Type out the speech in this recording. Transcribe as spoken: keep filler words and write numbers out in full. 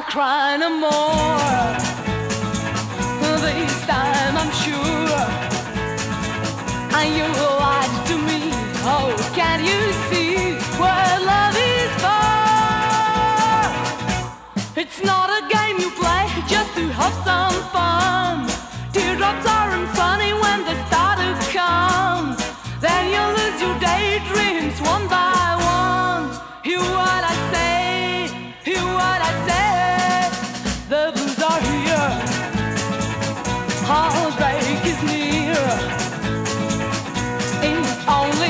cry no more. This time I'm sure. And you lied to me. Oh, can't you see what love is for? It's not a game you play just to have some fun. Teardrops aren't funny when they start to come. Then you lose your daydreams one by one. Hear what I say, hear what I say. The blues are here, heartbreak is near. It's only